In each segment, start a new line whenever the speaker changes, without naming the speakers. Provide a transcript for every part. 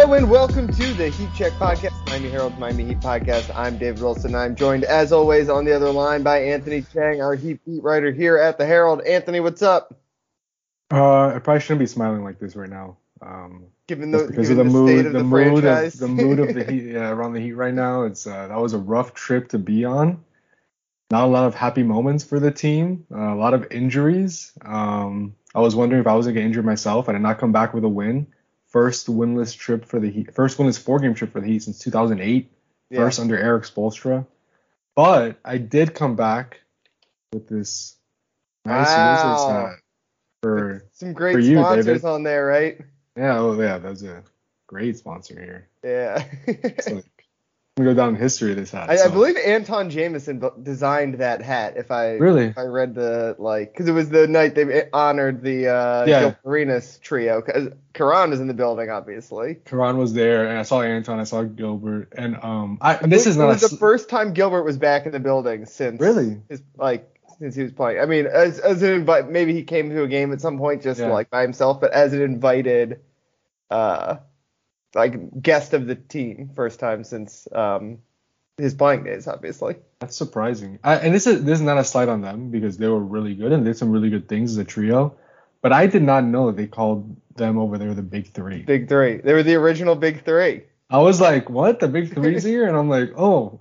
Hello and welcome to the Heat Check Podcast, Miami Herald's Miami Heat Podcast. I'm David Wilson. I'm joined, as always, on the other line by Anthony Chang, our Heat beat writer here at the Herald. Anthony, what's up?
I probably shouldn't be smiling like this right now.
Given
Just
the
because of the mood,
state of the franchise.
the mood of the Heat around the Heat right now. It's that was a rough trip to be on. Not a lot of happy moments for the team. A lot of injuries. I was wondering if I was gonna get injured myself. I did not come back with a win. First winless trip for the Heat. First winless 4-game trip for the Heat since 2008.
Yeah.
First under Eric Spoelstra. But I did come back with this nice Wizards hat for
some great
for you,
sponsors
David.
on there, right?
Yeah, oh yeah, that's a great sponsor here.
Yeah.
It's like, I'm gonna go down in history of this hat.
I believe Anton Jameson designed that hat. If I read because it was the night they honored the Gilbert Arenas trio. Because Karan was in the building, obviously.
Karan was there, and I saw Anton, I saw Gilbert, and
the first time Gilbert was back in the building since since he was playing. I mean, as an invite, maybe he came to a game at some point just by himself, but as an invited guest of the team, first time since his playing days, obviously.
That's surprising. And this is not a slight on them because they were really good and did some really good things as a trio. But I did not know they called them over there the Big Three.
Big Three. They were the original Big Three.
I was like, what? The Big Three's here? And I'm like, oh.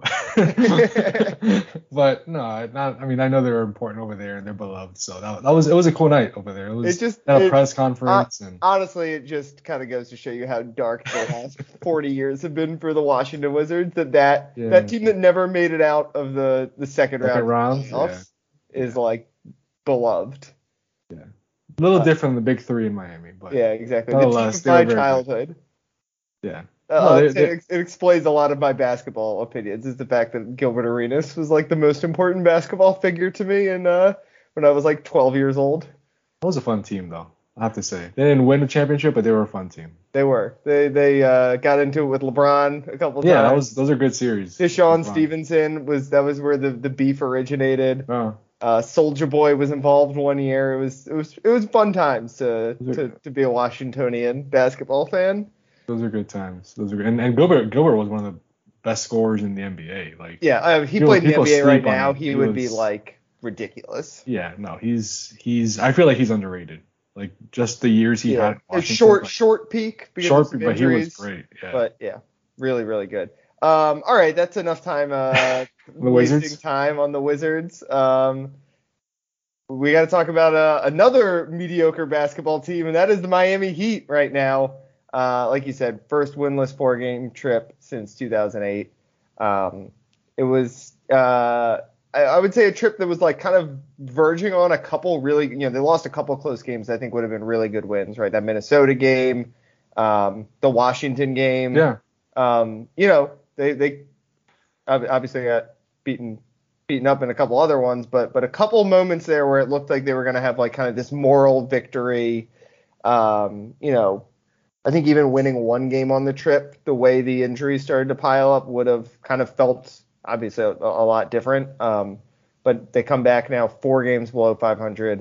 But no, I mean, I know they're important over there and they're beloved. So it was a cool night over there. It was a press conference.
Honestly, it just kind of goes to show you how dark the last 40 years have been for the Washington Wizards. That team that never made it out of the second round is beloved.
Yeah. A little different than the Big Three in Miami. But
yeah, exactly. The team of my childhood.
Yeah.
It explains a lot of my basketball opinions, is the fact that Gilbert Arenas was the most important basketball figure to me when I was 12 years old.
That was a fun team, though, I have to say. They didn't win a championship, but they were a fun team.
They were. They got into it with LeBron a couple times.
Yeah, those are good series.
Deshaun Stevenson was where the beef originated. Soulja Boy was involved one year. It was fun times to be a Washingtonian basketball fan.
Those are good times. Those are good. And Gilbert was one of the best scorers in the NBA.
He played in the NBA right now. He would be ridiculous.
Yeah, no, he's. I feel like he's underrated. Just the years he had.
It's short peak because of injuries,
but he was great. Yeah.
But yeah, really, really good. All right, that's enough time. Wasting time on the Wizards. We got to talk about another mediocre basketball team, and that is the Miami Heat right now. Like you said, first winless 4-game trip since 2008. It was, I would say, a trip that was kind of verging on a couple really, they lost a couple close games I think would have been really good wins, right? That Minnesota game, the Washington game.
Yeah.
They obviously got beaten up in a couple other ones, but a couple moments there where it looked like they were going to have kind of this moral victory. I think even winning one game on the trip, the way the injuries started to pile up, would have kind of felt obviously a lot different. But they come back now 4 games below 500,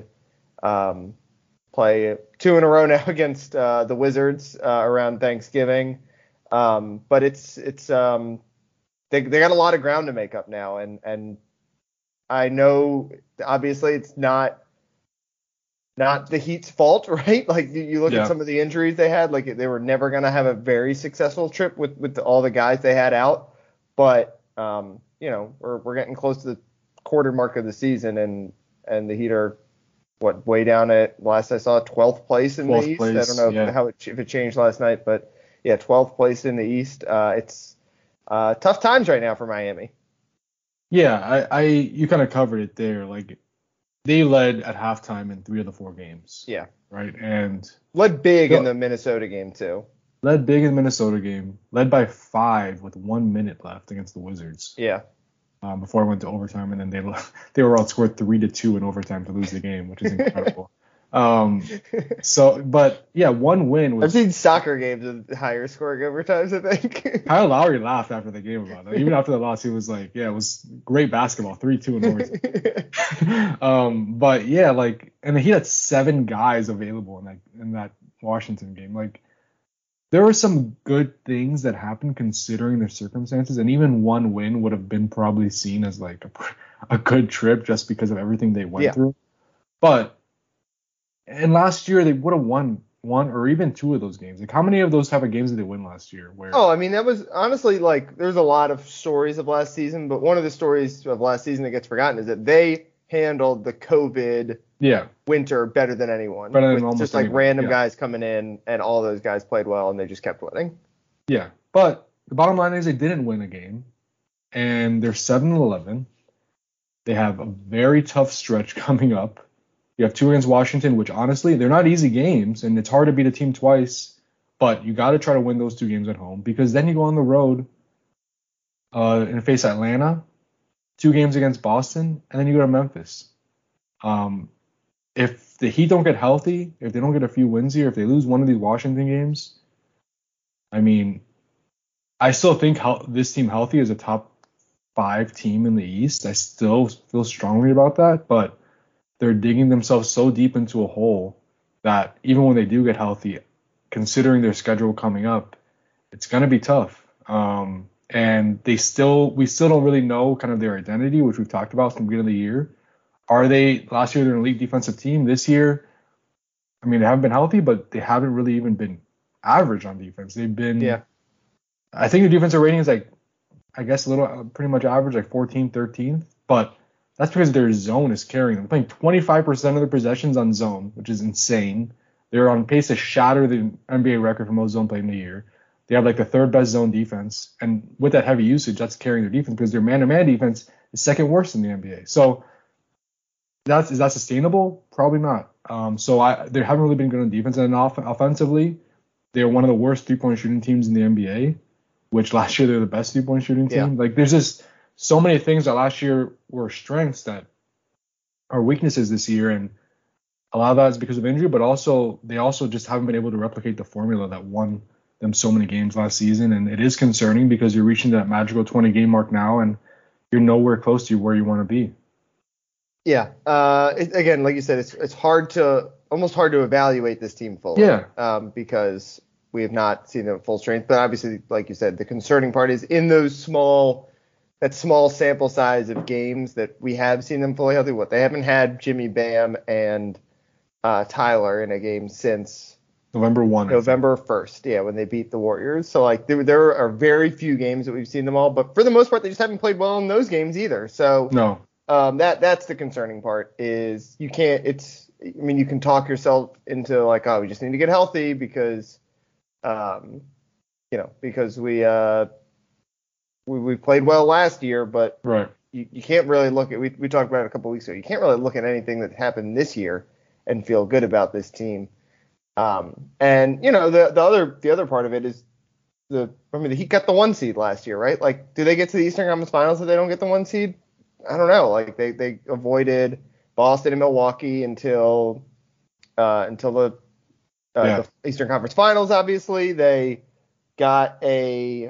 play 2 in a row now against the Wizards around Thanksgiving. But it's they got a lot of ground to make up now, and I know obviously it's not the Heat's fault, right? You look at some of the injuries they had, they were never going to have a very successful trip with all the guys they had out. But we're getting close to the quarter mark of the season, and the Heat are way down at, last I saw, 12th place in the East. I don't know if it changed last night, but yeah, 12th place in the East. It's tough times right now for Miami.
Yeah, you kind of covered it there. They led at halftime in 3 of the 4 games.
Yeah.
Right. And
led big in the Minnesota game too.
Led big in the Minnesota game. Led by 5 with 1 minute left against the Wizards.
Yeah.
Before it went to overtime, and then they were outscored 3-2 in overtime to lose the game, which is incredible. But yeah, one win was.
I've seen soccer games with higher scoring overtimes, I think.
Kyle Lowry laughed after the game about it. Even after the loss, he was like, yeah, it was great basketball, 3-2 in overtime. But yeah, and he had 7 guys available in that Washington game. there were some good things that happened considering their circumstances, and even one win would have been probably seen as like a good trip just because of everything they went
Yeah.
through. But and last year they would have won one or even two of those games. Like how many of those type of games did they win last year? Where
Oh, I mean, that was honestly like there's a lot of stories of last season, but one of the stories of last season that gets forgotten is that they handled the COVID
yeah,
winter better than anyone,
better than
with
almost
just like
anyone.
random
Yeah,
guys coming in, and all those guys played well, and they just kept winning.
yeah. But the bottom line is they didn't win a game, and they're 7-11. They have a very tough stretch coming up. You have two against Washington, which honestly, they're not easy games, and it's hard to beat a team twice. But you got to try to win those two games at home because then you go on the road and face Atlanta, two games against Boston, and then you go to Memphis. If the Heat don't get healthy, if they don't get a few wins here, if they lose one of these Washington games, I mean, I still think this team healthy is a top 5 team in the East. I still feel strongly about that, but they're digging themselves so deep into a hole that even when they do get healthy, considering their schedule coming up, it's going to be tough. And we still don't really know kind of their identity, which we've talked about from the beginning of the year. Last year they're an elite defensive team. This year, I mean, they haven't been healthy, but they haven't really even been average on defense. They've been,
Yeah.
I think the defensive rating is like, I guess pretty much average, like 14th, 13th, but that's because their zone is carrying them. They're playing 25% of their possessions on zone, which is insane. They're on pace to shatter the NBA record for most zone play in the year. They have like the third best zone defense, and with that heavy usage, that's carrying their defense because their man-to-man defense is second worst in the NBA. So is that sustainable? Probably not. They haven't really been good on defense, and offensively, they're one of the worst three-point shooting teams in the NBA, which last year they're the best three-point shooting team.
Yeah.
Like there's just so many things that last year were strengths that are weaknesses this year, and a lot of that is because of injury, but they also just haven't been able to replicate the formula that won them so many games last season, and it is concerning because you're reaching that magical 20 game mark now, and you're nowhere close to where you want to be.
Yeah. Again, like you said, it's almost hard to evaluate this team fully.
Yeah.
Because we have not seen them at full strength. But obviously, like you said, the concerning part is in that small sample size of games that we have seen them fully healthy. They haven't had Jimmy, Bam, and Tyler in a game since
November
1st. Yeah, when they beat the Warriors. So like there are very few games that we've seen them all, but for the most part, they just haven't played well in those games either. So
no.
That's the concerning part is you can talk yourself into like, oh, we just need to get healthy because because we played well last year, but
right.
You can't really look at, we talked about it a couple weeks ago, you can't really look at anything that happened this year and feel good about this team. And the other part of it is the Heat got the 1 seed last year, right? Like, do they get to the Eastern Conference Finals if they don't get the 1 seed? I don't know. Like they avoided Boston and Milwaukee until the Eastern Conference Finals. Obviously, they got they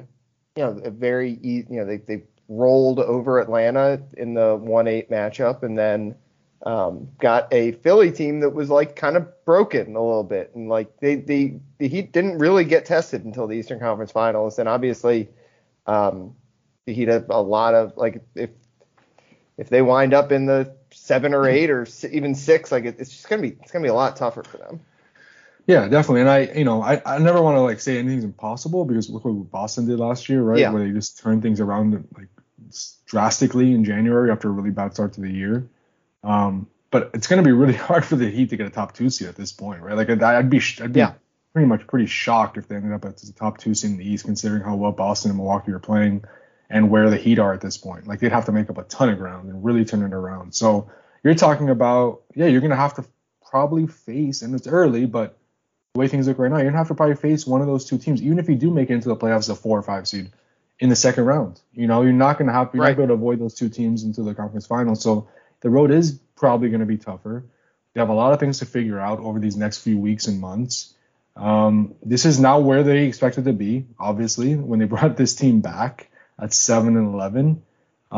rolled over Atlanta in the 1-8 matchup, and then got a Philly team that was like kind of broken a little bit, and like the Heat didn't really get tested until the Eastern Conference Finals, and obviously the Heat have a lot of like if they wind up in the 7 or 8 or even 6, like it's gonna be a lot tougher for them.
Yeah, definitely. And I never want to like say anything's impossible because look what Boston did last year, right?
Yeah.
Where they just turned things around like drastically in January after a really bad start to the year. But it's gonna be really hard for the Heat to get a top 2 seed at this point, right? Like I'd be pretty shocked if they ended up as the top 2 seed in the East, considering how well Boston and Milwaukee are playing and where the Heat are at this point. Like they'd have to make up a ton of ground and really turn it around. So you're talking about, you're going to have to probably face, and it's early, but the way things look right now, you're going to have to probably face one of those two teams, even if you do make it into the playoffs as a 4 or 5 seed in the second round. You're not going to not going to avoid those two teams into the conference finals. So the road is probably going to be tougher. They have a lot of things to figure out over these next few weeks and months. This is not where they expected to be, obviously, when they brought this team back at 7-11.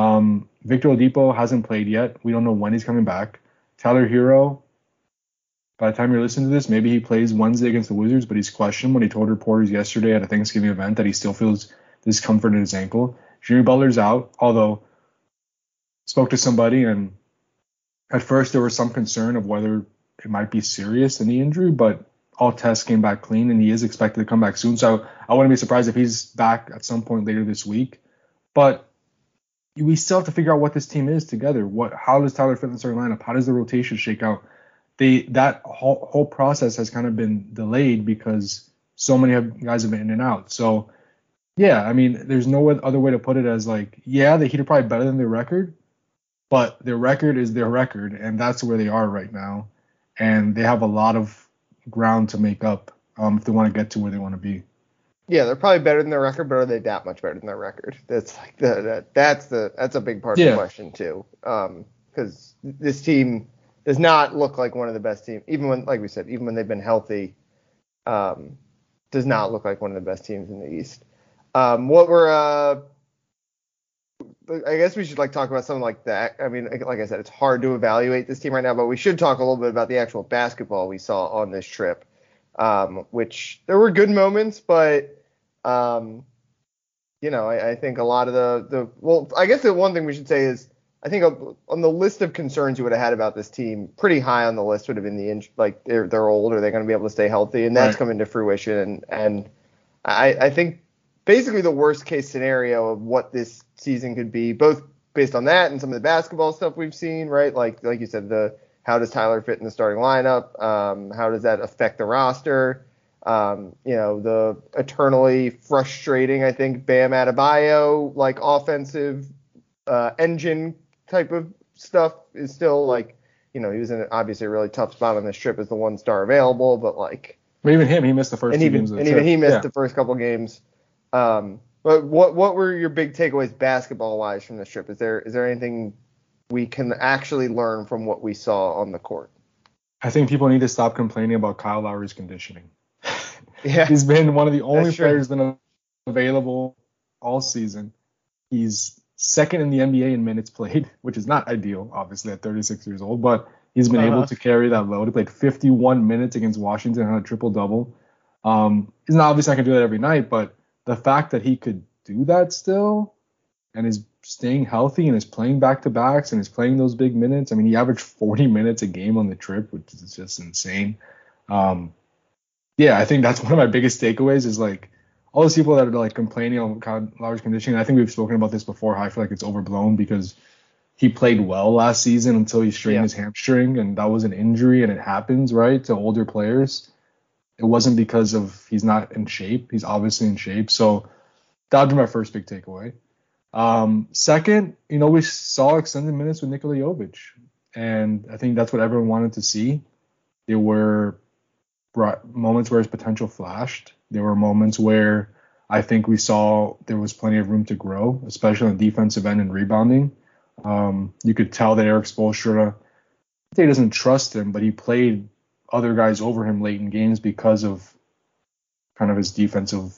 Victor Oladipo hasn't played yet. We don't know when he's coming back. Tyler Hero, by the time you're listening to this, maybe he plays Wednesday against the Wizards, but he's questioned when he told reporters yesterday at a Thanksgiving event that he still feels discomfort in his ankle. Jimmy Butler's out, although spoke to somebody, and at first there was some concern of whether it might be serious, the knee injury, but all tests came back clean, and he is expected to come back soon. So I wouldn't be surprised if he's back at some point later this week. But we still have to figure out what this team is together. How does Tyler fit in the starting lineup? How does the rotation shake out? That whole process has kind of been delayed because so many guys have been in and out. So yeah, I mean, there's no other way to put it as like, yeah, the Heat are probably better than their record, but their record is their record, and that's where they are right now. And they have a lot of ground to make up if they want to get to where they want to be.
Yeah, they're probably better than their record, but are they that much better than their record? That's like that's a big part of the question too. Because this team does not look like one of the best teams, even when, like we said, even when they've been healthy, does not look like one of the best teams in the East. I guess we should talk about something like that. I mean, like I said, it's hard to evaluate this team right now, but we should talk a little bit about the actual basketball we saw on this trip, which there were good moments, but I think a lot of I guess the one thing we should say is I think on the list of concerns you would have had about this team, pretty high on the list would have been they're old, are they going to be able to stay healthy, and that's coming to fruition, and I think basically the worst case scenario of what this season could be, both based on that and some of the basketball stuff we've seen, right? Like you said, how does Tyler fit in the starting lineup? How does that affect the roster? The eternally frustrating, I think, Bam Adebayo, offensive engine type of stuff is still he was in obviously a really tough spot on this trip as the one star available, but
even him, he missed the first two games of the trip.
Even he missed the first couple games. But what were your big takeaways basketball wise from this trip? Is there anything we can actually learn from what we saw on the court?
I think people need to stop complaining about Kyle Lowry's conditioning.
Yeah,
he's been one of the only players been available all season. He's second in the NBA in minutes played, which is not ideal, obviously, at 36 years old, but he's been able to carry that load. He played 51 minutes against Washington and had a triple-double. He's not obviously not going to do that every night, but the fact that he could do that still and is staying healthy and is playing back-to-backs and is playing those big minutes. I mean, he averaged 40 minutes a game on the trip, which is just insane. I think that's one of my biggest takeaways is all those people that are complaining on Kyle Lowry's conditioning. I think we've spoken about this before. I feel like it's overblown because he played well last season until he strained his hamstring, and that was an injury, and it happens, right, to older players. It wasn't because of he's not in shape. He's obviously in shape. So that would be my first big takeaway. Second, we saw extended minutes with Nikola Jovic, and I think that's what everyone wanted to see. There were moments where his potential flashed. There were moments where I think we saw there was plenty of room to grow, especially on the defensive end and rebounding. You could tell that Erik Spoelstra, he doesn't trust him, but he played other guys over him late in games because of kind of his defensive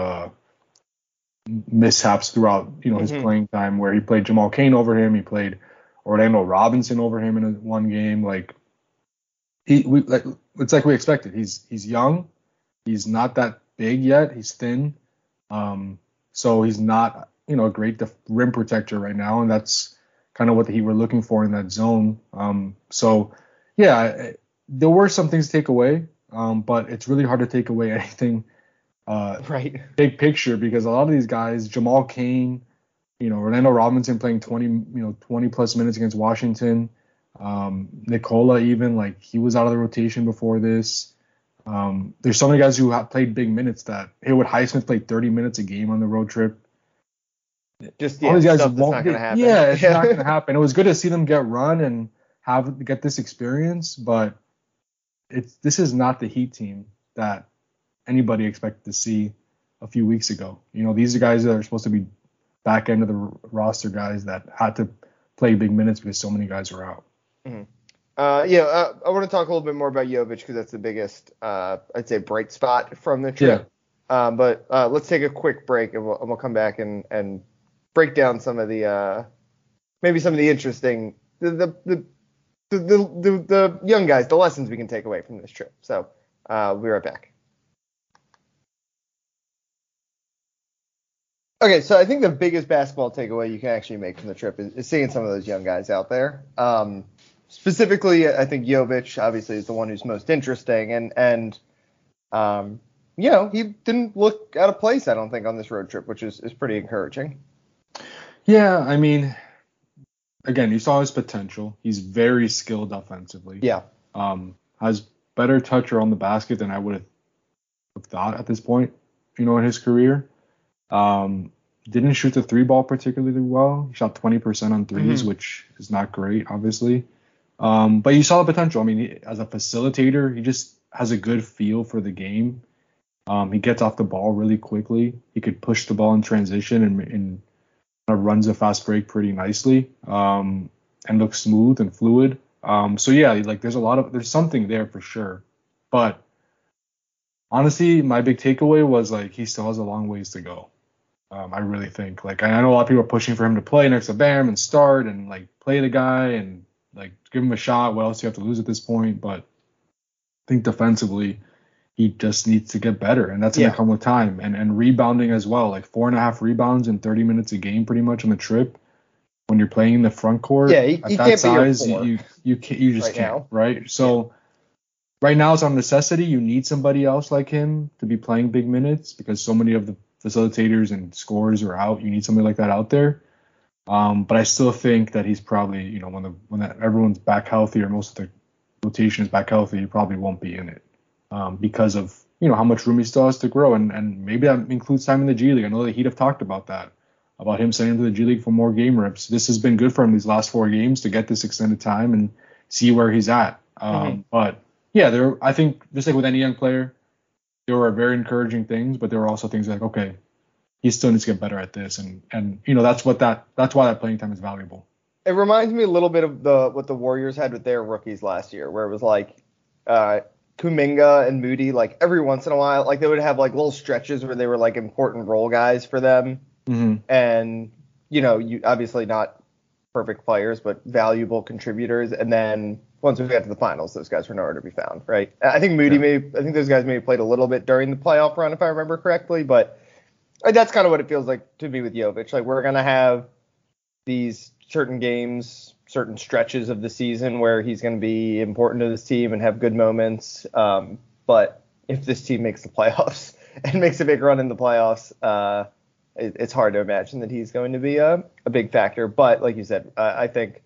mishaps throughout his playing time, where he played Jamal Cain over him, he played Orlando Robinson over him in one game. It's like we expected. He's young, he's not that big yet, he's thin, so he's not a great rim protector right now, and that's kind of what the Heat were looking for in that zone. There were some things to take away, but it's really hard to take away anything big picture, because a lot of these guys, Jamal Cain, Orlando Robinson playing 20 plus minutes against Washington, Nikola even, he was out of the rotation before this. There's so many guys who have played big minutes that Haywood Highsmith played 30 minutes a game on the road trip.
All these guys won't.
Not gonna happen. Yeah, it's not going to happen. It was good to see them get run and get this experience, but this is not the Heat team that anybody expected to see a few weeks ago. These are guys that are supposed to be back end of the roster guys that had to play big minutes because so many guys were out.
Mm-hmm. I want to talk a little bit more about Jovic because that's the biggest, I'd say, bright spot from the trip. Yeah. But let's take a quick break and we'll come back and break down some of the maybe some of the interesting the the young guys, the lessons we can take away from this trip. So we'll be right back. Okay, so I think the biggest basketball takeaway you can actually make from the trip is seeing some of those young guys out there. Specifically, I think Jovic obviously is the one who's most interesting, and he didn't look out of place, I don't think, on this road trip, which is pretty encouraging.
Yeah, I mean, again, you saw his potential. He's very skilled offensively.
Yeah.
Has better touch around the basket than I would have thought at this point, in his career. Didn't shoot the three ball particularly well. He shot 20% on threes, which is not great, obviously. But you saw the potential. I mean, as a facilitator, he just has a good feel for the game. He gets off the ball really quickly. He could push the ball in transition and runs a fast break pretty nicely, and looks smooth and fluid. So yeah, like there's something there for sure. But honestly, my big takeaway was like he still has a long ways to go. I really think. Like I know a lot of people are pushing for him to play next to Bam and start and like play the guy and like give him a shot. What else do you have to lose at this point? But I think defensively, he just needs to get better, and that's going to come with time. And rebounding as well, like 4.5 rebounds in 30 minutes a game pretty much on the trip. When you're playing in the front court
at that
can't
size,
you just can't,
now.
Right? So right now it's on necessity. You need somebody else like him to be playing big minutes because so many of the facilitators and scorers are out. You need somebody like that out there. But I still think that he's probably, when everyone's back healthy or most of the rotation is back healthy, he probably won't be in it because of, how much room he still has to grow. And maybe that includes time in the G League. I know the Heat have talked about that, about him sending him to the G League for more game reps. This has been good for him these last 4 games to get this extended time and see where he's at. But yeah, I think just like with any young player, there were very encouraging things, but there were also things like, okay, he still needs to get better at this, and that's why that playing time is valuable.
It reminds me a little bit of what the Warriors had with their rookies last year, where it was like Kuminga and Moody, like every once in a while, like they would have like little stretches where they were like important role guys for them, and you obviously not perfect players, but valuable contributors, and then once we got to the finals, those guys were nowhere to be found, right? I think I think those guys maybe played a little bit during the playoff run, if I remember correctly, but that's kind of what it feels like to me with Jovic. Like we're going to have these certain games, certain stretches of the season where he's going to be important to this team and have good moments. But if this team makes the playoffs and makes a big run in the playoffs, it's hard to imagine that he's going to be a big factor. But like you said, I think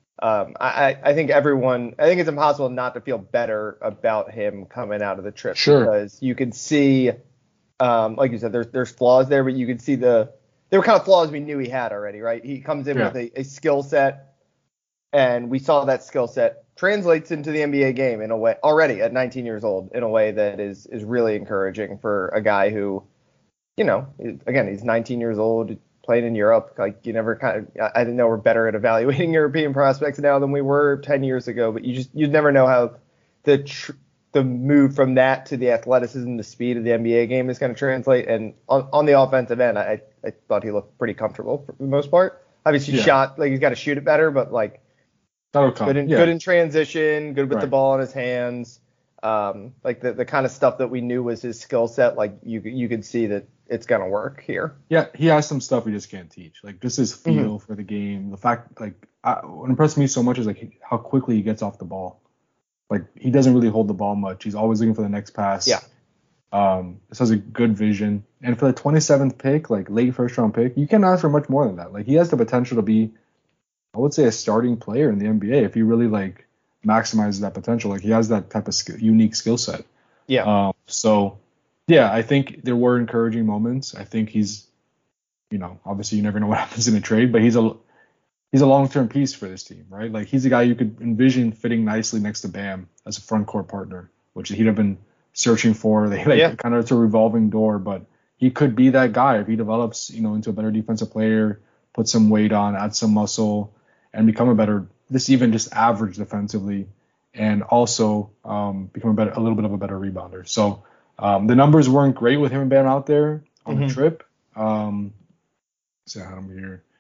it's impossible not to feel better about him coming out of the trip.
Sure.
Because you can see, like you said, there's flaws there, but you can see there were kind of flaws we knew he had already, right? He comes in with a skill set, and we saw that skill set translates into the NBA game in a way already at 19 years old in a way that is really encouraging for a guy who, again, he's 19 years old, playing in Europe. Like you never I didn't know we're better at evaluating European prospects now than we were 10 years ago, but you'd never know how the move from that to the athleticism, the speed of the NBA game is going to translate. And on the offensive end, I thought he looked pretty comfortable for the most part. Obviously, shot, like he's got to shoot it better, but like good in transition, good with the ball in his hands. Like the kind of stuff that we knew was his skill set. Like you could see that it's going to work here.
Yeah, he has some stuff we just can't teach. Like just his feel for the game. The fact, like, what impressed me so much is like how quickly he gets off the ball. Like he doesn't really hold the ball much. He's always looking for the next pass.
Yeah.
This has a good vision. And for the 27th pick, like late first round pick, you can't ask for much more than that. Like he has the potential to be, I would say, a starting player in the NBA if he really like maximizes that potential. Like he has that type of unique skill set.
Yeah.
So yeah, I think there were encouraging moments. I think he's, obviously you never know what happens in a trade, but he's a long-term piece for this team, right? Like he's a guy you could envision fitting nicely next to Bam as a front court partner, which he'd have been searching for. Kind of it's a revolving door, but he could be that guy if he develops, into a better defensive player, put some weight on, add some muscle, and become just average defensively, and also become a little bit of a better rebounder. So the numbers weren't great with him and Bam out there on the trip. So I had him here.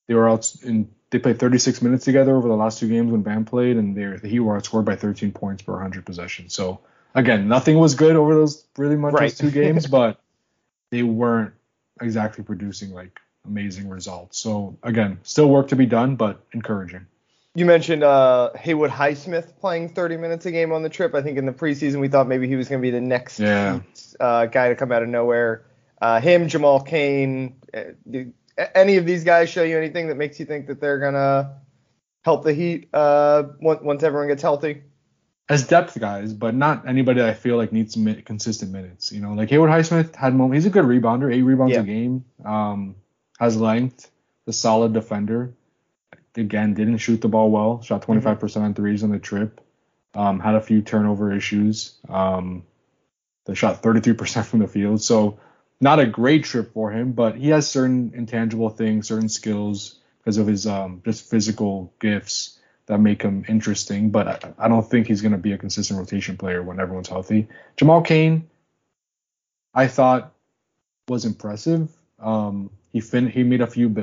They played 36 minutes together over the last two games when Bam played, and the Heat were outscored by 13 points per 100 possessions. So again, nothing was good over those really much
Right.
those two games, but they weren't exactly producing like amazing results. So again, still work to be done, but encouraging.
You mentioned Haywood Highsmith playing 30 minutes a game on the trip. I think in the preseason we thought maybe he was going to be the next
Yeah.
guy to come out of nowhere. Him, Jamal Cain, any of these guys show you anything that makes you think that they're going to help the Heat once everyone gets healthy?
As depth guys, but not anybody that I feel like needs consistent minutes. You know, like Haywood Highsmith had moments. He's a good rebounder, 8 rebounds
Yeah.
a game. Has length, a solid defender. Again, didn't shoot the ball well. Shot 25% on threes on the trip. Had a few turnover issues. They shot 33% from the field. So not a great trip for him, but he has certain intangible things, certain skills because of his just physical gifts that make him interesting. But I don't think he's going to be a consistent rotation player when everyone's healthy. Jamal Cain, I thought was impressive. He made a few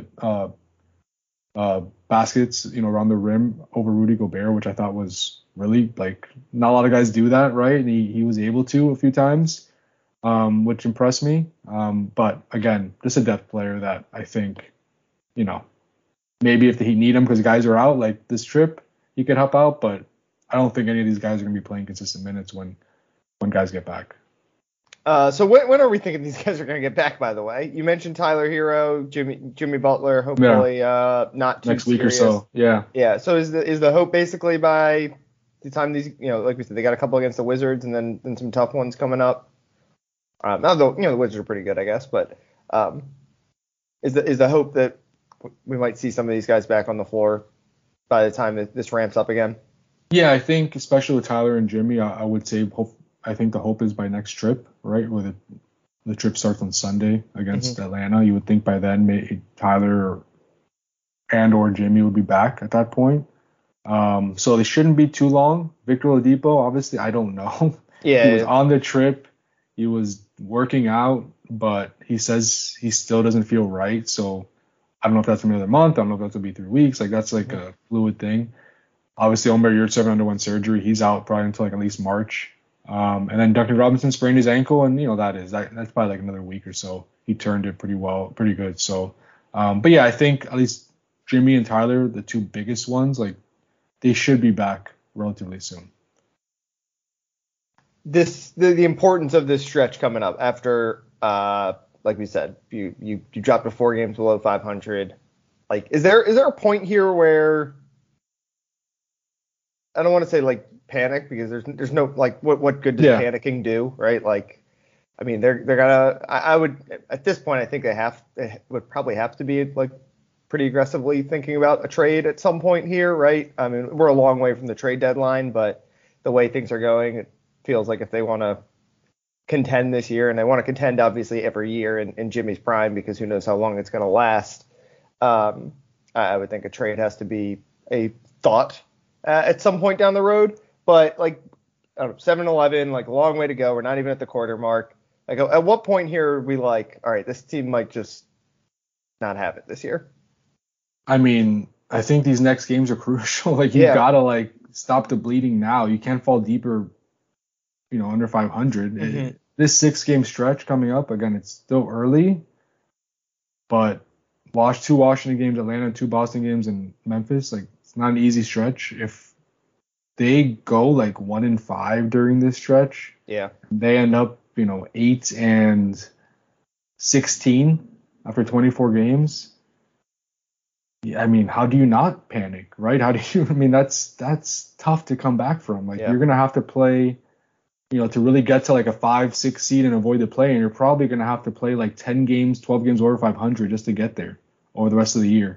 baskets, around the rim over Rudy Gobert, which I thought was really like not a lot of guys do that, right? And he was able to a few times, which impressed me. But again, just a depth player that I think, maybe if the Heat need him because guys are out like this trip, he could help out. But I don't think any of these guys are going to be playing consistent minutes when guys get back.
So when are we thinking these guys are going to get back, by the way? You mentioned Tyler Hero, Jimmy Butler, hopefully not too
next
serious.
Week or so. Yeah.
Yeah. So is the hope basically by the time these, like we said, they got a couple against the Wizards and then some tough ones coming up. Now the Wizards are pretty good, I guess, but is the hope that we might see some of these guys back on the floor by the time that this ramps up again?
Yeah, I think especially with Tyler and Jimmy, I would say I think the hope is by next trip, right? Where the trip starts on Sunday against Atlanta. You would think by then maybe Tyler or Jimmy would be back at that point. So they shouldn't be too long. Victor Oladipo, obviously, I don't know.
Yeah.
He was on the trip. He was working out, but he says he still doesn't feel right. So I don't know if that's another month. I don't know if that's will be 3 weeks. Like that's like a fluid thing. Obviously, Omer Yurtseven underwent surgery. He's out probably until like at least March. And then Duncan Robinson sprained his ankle, and that's probably like another week or so. He turned it pretty good. So, but yeah, I think at least Jimmy and Tyler, the two biggest ones, like they should be back relatively soon.
The importance of this stretch coming up after, like we said, you dropped to 4 games below 500. Like, is there a point here where I don't want to say like panic because there's no like what good does panicking do, right? Like, I mean they're gonna I would at this point I think they would probably have to be like pretty aggressively thinking about a trade at some point here, right? I mean we're a long way from the trade deadline, but the way things are going, it feels like if they want to contend this year, and they want to contend obviously every year in Jimmy's prime because who knows how long it's going to last. I would think a trade has to be a thought at some point down the road, but like 7-11, like a long way to go. We're not even at the quarter mark. Like at what point here are we like, all right, this team might just not have it this year?
I mean, I think these next games are crucial. Like you gotta like stop the bleeding now. You can't fall deeper, under 500. This 6-game stretch coming up, again, it's still early, but 2 Washington games, Atlanta, 2 Boston games, and Memphis. Like it's not an easy stretch. If they go like 1-5 during this stretch, they end up 8-16 after 24 games. I mean, how do you not panic, right? How do you? I mean, that's tough to come back from. Like you're gonna have to play, to really get to like a 5-6 seed and avoid the play, and you're probably gonna have to play like 10 games, 12 games over 500 just to get there over the rest of the year.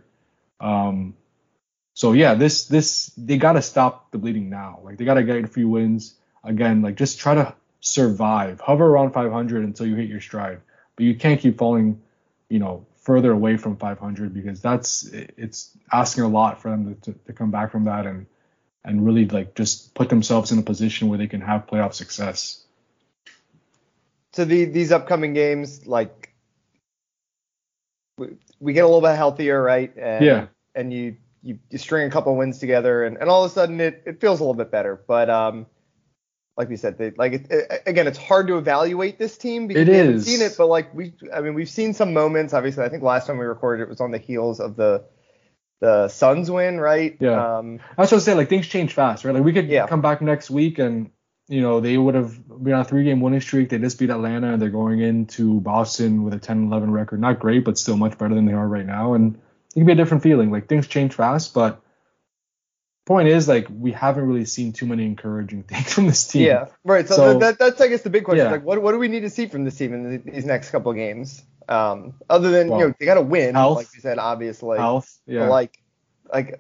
So yeah, this they gotta stop the bleeding now. Like they gotta get a few wins again. Like just try to survive, hover around 500 until you hit your stride. But you can't keep falling, further away from 500 because it's asking a lot for them to come back from that and really like just put themselves in a position where they can have playoff success.
So these upcoming games, like we get a little bit healthier, right?
Yeah.
And you string a couple wins together, and all of a sudden it feels a little bit better. But like we said, again, it's hard to evaluate this team because we haven't seen it. But like we've seen some moments. Obviously, I think last time we recorded it was on the heels of the Suns win, right?
Yeah. That's what I was saying. Like things change fast, right? Like we could come back next week and they would have been on a 3-game winning streak. They just beat Atlanta and they're going into Boston with a 10-11 record. Not great, but still much better than they are right now. And it can be a different feeling. Like things change fast, but point is, like, we haven't really seen too many encouraging things from this team.
Yeah, right. So that's I guess the big question. Like, what do we need to see from this team in these next couple of games? Other than they got to win,
health,
like you said, obviously.
Health, yeah.
But like,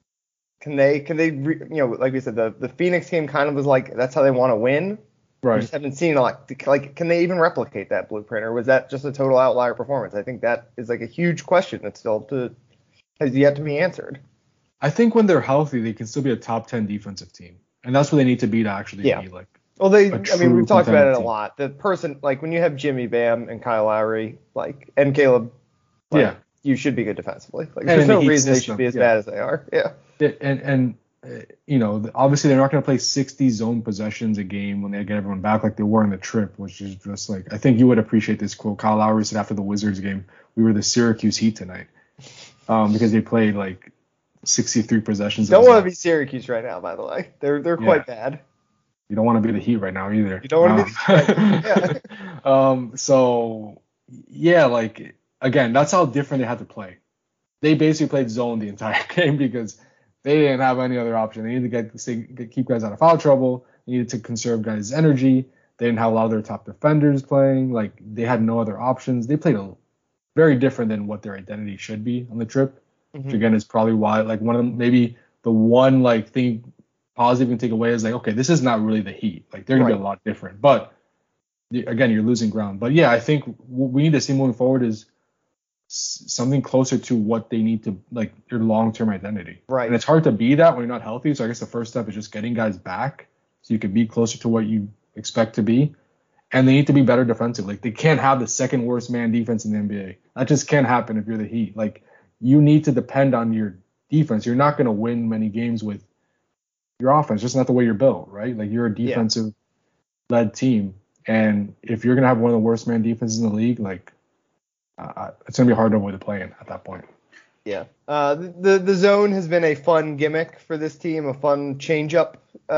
can they like we said, the Phoenix game kind of was like that's how they want to win.
Right.
We just haven't seen like can they even replicate that blueprint, or was that just a total outlier performance? I think that is like a huge question that still has yet to be answered.
I think when they're healthy, they can still be a top 10 defensive team, and that's what they need to be to actually be like.
Well, we've talked about it a lot. The person, like when you have Jimmy, Bam, and Kyle Lowry, like and Caleb, you should be good defensively. Like there's no reason they should be as bad as they are. Yeah.
And obviously they're not going to play 60 zone possessions a game when they get everyone back like they were in the trip, which is just like I think you would appreciate this quote. Kyle Lowry said after the Wizards game, "We were the Syracuse Heat tonight," because they played like 63 possessions.
Don't want to be Syracuse right now, by the way. They're quite bad.
You don't want to be the Heat right now either.
You don't want to be the Heat.
So like again, that's how different they had to play. They basically played zone the entire game because they didn't have any other option. They needed to keep guys out of foul trouble. They needed to conserve guys' energy. They didn't have a lot of their top defenders playing. Like they had no other options. They played very different than what their identity should be on the trip. Which again is probably why like maybe the one like thing positive you can take away is like, okay, this is not really the Heat. Like they're gonna be a lot different. But again, you're losing ground. But yeah, I think what we need to see moving forward is something closer to what they need to like their long-term identity.
Right.
And it's hard to be that when you're not healthy. So I guess the first step is just getting guys back so you can be closer to what you expect to be. And they need to be better defensive. Like they can't have the second worst man defense in the NBA. That just can't happen if you're the Heat. Like you need to depend on your defense. You're not going to win many games with your offense. Just not the way you're built, right? Like you're a defensive-led team, and if you're going to have one of the worst man defenses in the league, like it's going to be hard to avoid the play-in at that point.
Yeah. The zone has been a fun gimmick for this team, a fun change-up.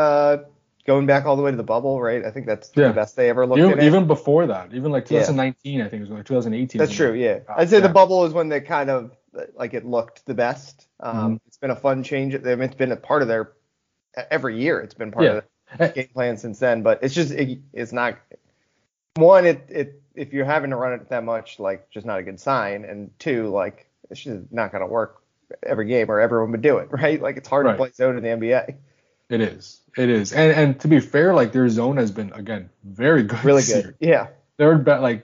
Going back all the way to the bubble, right? I think that's the best they ever looked at.
Even before that, even like 2019, I think it was like 2018.
That's true, yeah. I'd say the bubble is when they kind of like it looked the best. It's been a fun change. I mean, it's been a part of their every year. It's been part of the game plan since then. But it's just it's not one. If you're having to run it that much, like just not a good sign. And two, like it's just not going to work every game or everyone would do it, right? Like it's hard to play zone in the NBA.
It is. And to be fair, like their zone has been again very good.
Really good. Yeah.
They're like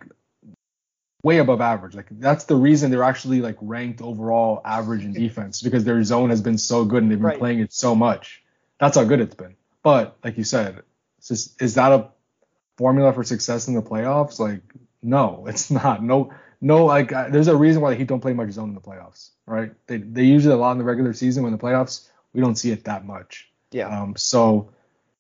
way above average. Like that's the reason they're actually like ranked overall average in defense because their zone has been so good and they've been playing it so much. That's how good it's been. But like you said, is that a formula for success in the playoffs? Like no, it's not. No. Like there's a reason why the Heat don't play much zone in the playoffs, right? They use it a lot in the regular season. When the playoffs, we don't see it that much.
Yeah.
So,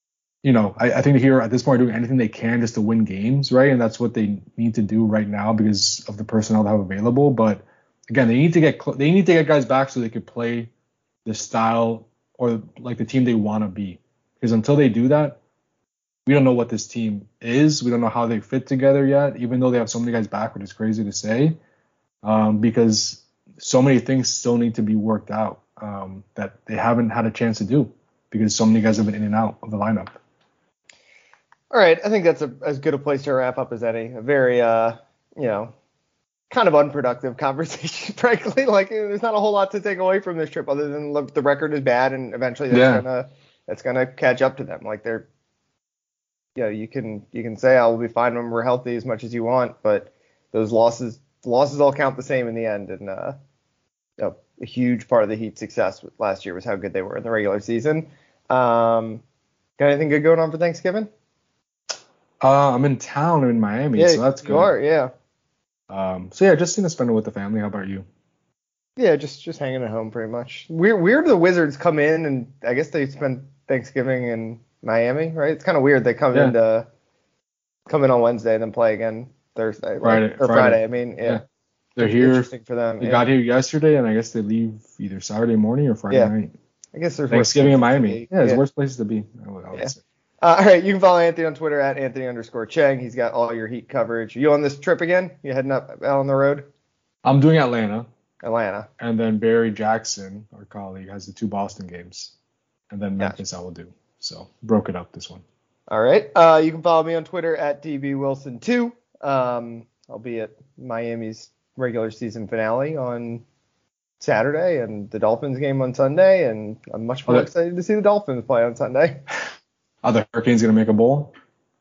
I think the Heat at this point are doing anything they can just to win games, right? And that's what they need to do right now because of the personnel they have available. But again, they need to get guys back so they could play the style or like the team they want to be. Because until they do that, we don't know what this team is. We don't know how they fit together yet, even though they have so many guys back, which is crazy to say, because so many things still need to be worked out that they haven't had a chance to do. Because so many guys have been in and out of the lineup.
All right, I think that's as good a place to wrap up as any. A very, kind of unproductive conversation, frankly. Like, there's not a whole lot to take away from this trip other than the record is bad, and eventually that's gonna catch up to them. Like, they're, you can say I'll be fine when we're healthy as much as you want, but those losses all count the same in the end, and a huge part of the Heat's success last year was how good they were in the regular season. Got anything good going on for Thanksgiving?
I'm in town. I'm in Miami, so that's good.
You are, yeah.
So yeah, just spend it with the family. How about you?
Yeah, just hanging at home pretty much. Weird the Wizards come in and I guess they spend Thanksgiving in Miami, right? It's kind of weird they
Yeah,
come in on Wednesday and then play again Thursday, or
Friday.
Friday. I mean,
Yeah,
yeah,
they're here.
interesting for them.
They got
Yeah,
here yesterday, and I guess they leave either Saturday morning or Friday
yeah.
night.
I guess there's worse
Thanksgiving in
places to
Miami.
be.
Yeah, it's
Yeah,
worst places to be. I would
yeah.
say.
All right, you can follow Anthony on Twitter at Anthony_Cheng. He's got all your Heat coverage. You on this trip again? You heading up out on the road?
I'm doing Atlanta,
Atlanta.
and then Barry Jackson, our colleague, has the 2 Boston games, and then
Gotcha.
Memphis I will do. So broke it up this one.
All right. You can follow me on Twitter at DBWilson2. I'll be at Miami's regular season finale on Saturday and the Dolphins game on Sunday, and I'm much more excited to see the Dolphins play on Sunday.
Are the Hurricanes going to make a bowl?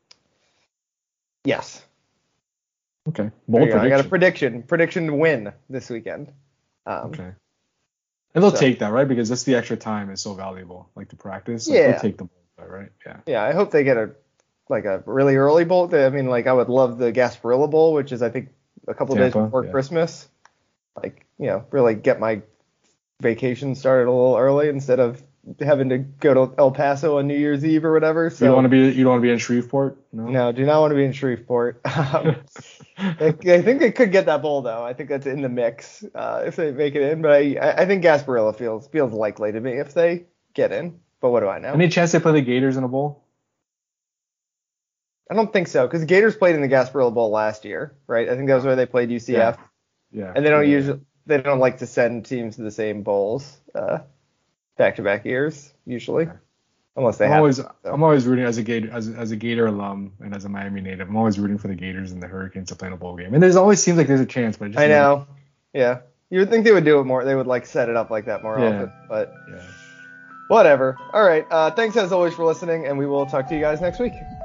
Yes.
Okay. Bold prediction.
I got a prediction to win this weekend.
Okay. And they'll take that, right? Because that's the extra time is so valuable, like to practice. Like,
yeah.
They'll take the bowl, right? Yeah.
Yeah, I hope they get a really early bowl. I mean, I would love the Gasparilla Bowl, which is I think a couple days before Christmas. Really get my vacation started a little early instead of having to go to El Paso on New Year's Eve or whatever. So
you don't want to be in Shreveport?
No, do not want to be in Shreveport. I think they could get that bowl though. I think that's in the mix if they make it in. But I think Gasparilla feels likely to me if they get in. But what do I know?
Any chance they play the Gators in a bowl?
I don't think so because the Gators played in the Gasparilla Bowl last year, right? I think that was where they played UCF.
Yeah.
And they don't like to send teams to the same bowls back-to-back years usually, unless they
I'm always rooting as a Gator alum and as a Miami native. I'm always rooting for the Gators and the Hurricanes to play in a bowl game. And there's always seems like there's a chance, but
I know. Yeah, you would think they would do it more. They would set it up like that more often, but whatever. All right. Thanks as always for listening, and we will talk to you guys next week.